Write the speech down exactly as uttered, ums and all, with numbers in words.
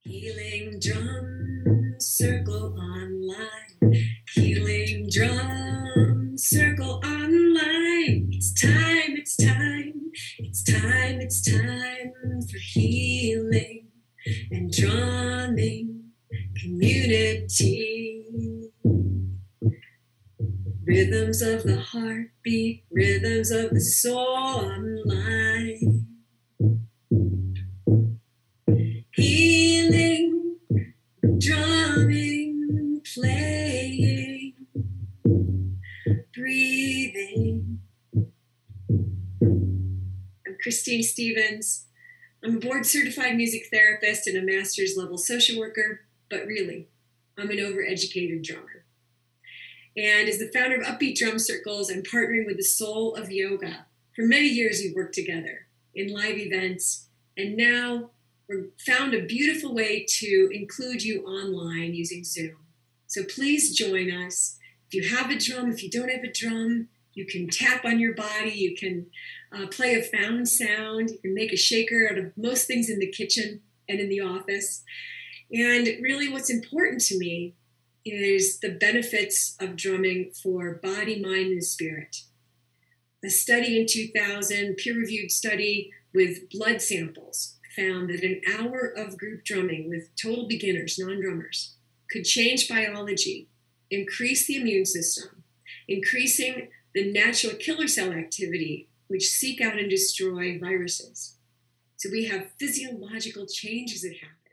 Healing Drum Circle Online. Healing Drum Circle Online. It's time, it's time, it's time, it's time for healing and drumming community. Rhythms of the heartbeat, rhythms of the soul online. Healing, drumming, playing, breathing. I'm Christine Stevens. I'm a board certified music therapist and a master's level social worker, but really, I'm an overeducated drummer. And as the founder of Upbeat Drum Circles, I'm partnering with the Soul of Yoga. For many years, we've worked together in live events, and now we've found a beautiful way to include you online using Zoom. So please join us. If you have a drum, if you don't have a drum, you can tap on your body, you can uh, play a found sound, you can make a shaker out of most things in the kitchen and in the office. And really what's important to me is the benefits of drumming for body, mind, and spirit. A study in two thousand, peer-reviewed study with blood samples, found that an hour of group drumming with total beginners, non-drummers, could change biology, increase the immune system, increasing the natural killer cell activity, which seek out and destroy viruses. So we have physiological changes that happen.